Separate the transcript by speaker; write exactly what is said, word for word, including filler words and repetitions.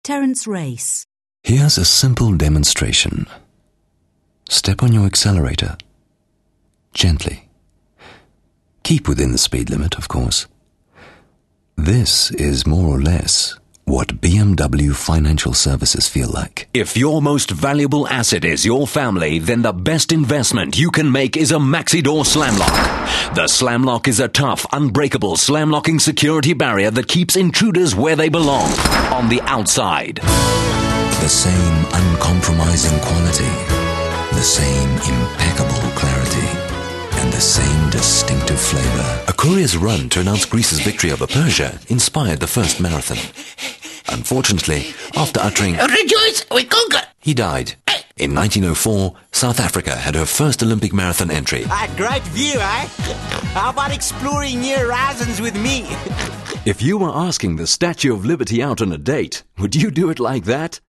Speaker 1: Terence Race.
Speaker 2: Here's a simple demonstration. Step on your accelerator. Gently. Keep within the speed limit, of course. This is more or less what B M W Financial Services feel like.
Speaker 3: If your most valuable asset is your family, then the best investment you can make is a Maxi-Door Slam Lock. The Slam Lock is a tough, unbreakable slam-locking security barrier that keeps intruders where they belong, on the outside.
Speaker 2: The same uncompromising quality, the same impeccable clarity, and the same distinctive flavor. A courier's run to announce Greece's victory over Persia inspired the first marathon. Unfortunately, after uttering
Speaker 4: "Rejoice, we conquer!"
Speaker 2: he died. In nineteen oh four, South Africa had her first Olympic marathon entry.
Speaker 4: Ah, great view, eh? How about exploring new horizons with me?
Speaker 3: If you were asking the Statue of Liberty out on a date, would you do it like that?